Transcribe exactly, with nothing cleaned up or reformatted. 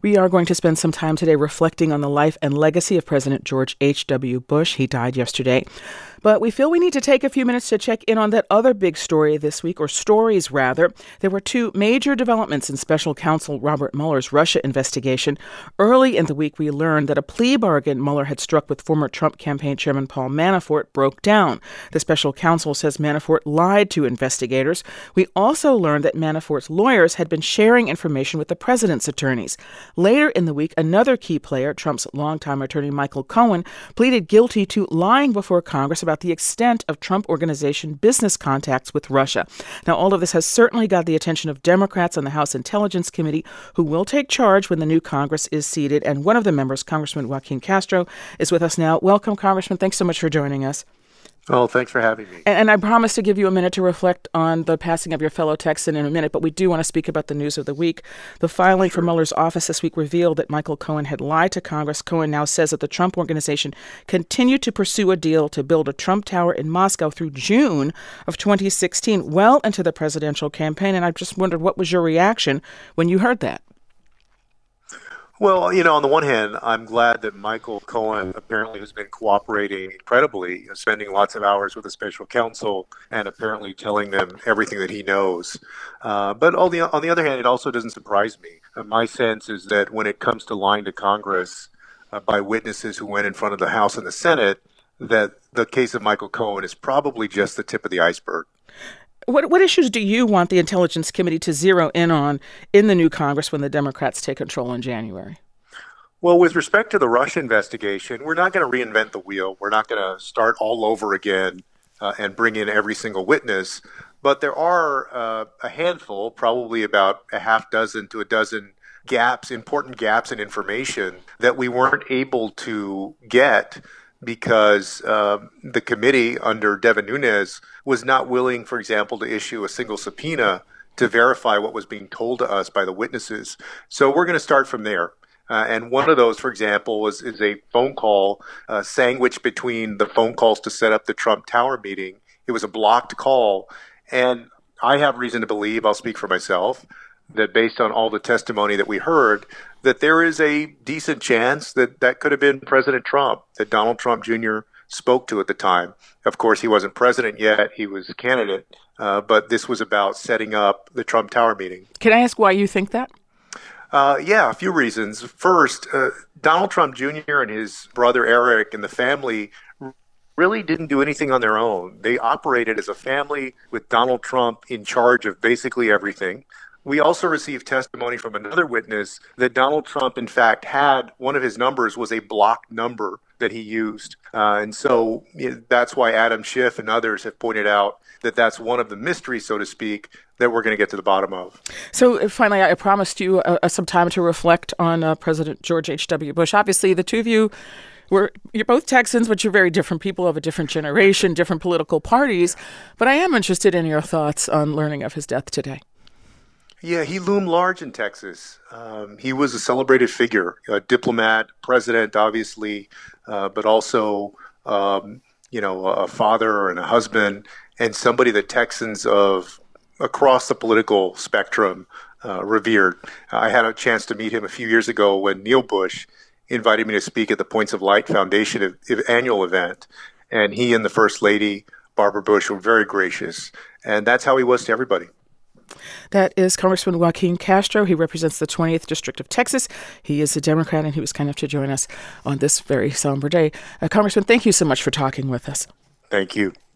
We are going to spend some time today reflecting on the life and legacy of President George H W. Bush. He died yesterday. But we feel we need to take a few minutes to check in on that other big story this week, or stories rather. There were two major developments in Special Counsel Robert Mueller's Russia investigation. Early in the week, we learned that a plea bargain Mueller had struck with former Trump campaign chairman Paul Manafort broke down. The special counsel says Manafort lied to investigators. We also learned that Manafort's lawyers had been sharing information with the president's attorneys. Later in the week, another key player, Trump's longtime attorney Michael Cohen, pleaded guilty to lying before Congress about the extent of Trump Organization business contacts with Russia. Now, all of this has certainly got the attention of Democrats on the House Intelligence Committee, who will take charge when the new Congress is seated. And one of the members, Congressman Joaquin Castro, is with us now. Welcome, Congressman. Thanks so much for joining us. Well, thanks for having me. And, and I promise to give you a minute to reflect on the passing of your fellow Texan in a minute, but we do want to speak about the news of the week. The filing Sure. for Mueller's office this week revealed that Michael Cohen had lied to Congress. Cohen now says that the Trump Organization continued to pursue a deal to build a Trump Tower in Moscow through June of twenty sixteen, well into the presidential campaign. And I just wondered, what was your reaction when you heard that? Well, you know, on the one hand, I'm glad that Michael Cohen apparently has been cooperating incredibly, you know, spending lots of hours with the special counsel and apparently telling them everything that he knows. Uh, but on the, on the other hand, it also doesn't surprise me. Uh, my sense is that when it comes to lying to Congress uh, by witnesses who went in front of the House and the Senate, that the case of Michael Cohen is probably just the tip of the iceberg. What what issues do you want the Intelligence Committee to zero in on in the new Congress when the Democrats take control in January? Well, with respect to the Russia investigation, we're not going to reinvent the wheel. We're not going to start all over again uh, and bring in every single witness. But there are uh, a handful, probably about a half dozen to a dozen gaps, important gaps in information that we weren't able to get because uh, the committee under Devin Nunes was not willing, for example, to issue a single subpoena to verify what was being told to us by the witnesses. So we're going to start from there. Uh, and one of those, for example, was is a phone call uh, sandwiched between the phone calls to set up the Trump Tower meeting. It was a blocked call. And I have reason to believe, I'll speak for myself, that based on all the testimony that we heard, that there is a decent chance that that could have been President Trump, that Donald Trump Junior spoke to at the time. Of course, he wasn't president yet. He was a candidate. Uh, but this was about setting up the Trump Tower meeting. Can I ask why you think that? Uh, yeah, a few reasons. First, uh, Donald Trump Junior and his brother Eric and the family really didn't do anything on their own. They operated as a family with Donald Trump in charge of basically everything. We also received testimony from another witness that Donald Trump, in fact, had one of his numbers was a blocked number that he used. Uh, and so you know, that's why Adam Schiff and others have pointed out that that's one of the mysteries, so to speak, that we're going to get to the bottom of. So finally, I promised you uh, some time to reflect on uh, President George H W. Bush. Obviously, the two of you were, you're both Texans, but you're very different people of a different generation, different political parties. But I am interested in your thoughts on learning of his death today. Yeah, he loomed large in Texas. Um, he was a celebrated figure, a diplomat, president, obviously, uh, but also, um, you know, a father and a husband, and somebody that Texans of across the political spectrum uh, revered. I had a chance to meet him a few years ago when Neil Bush invited me to speak at the Points of Light Foundation annual event, and he and the First Lady, Barbara Bush, were very gracious, and that's how he was to everybody. That is Congressman Joaquin Castro. He represents the twentieth District of Texas. He is a Democrat, and he was kind enough to join us on this very somber day. Uh, Congressman, thank you so much for talking with us. Thank you.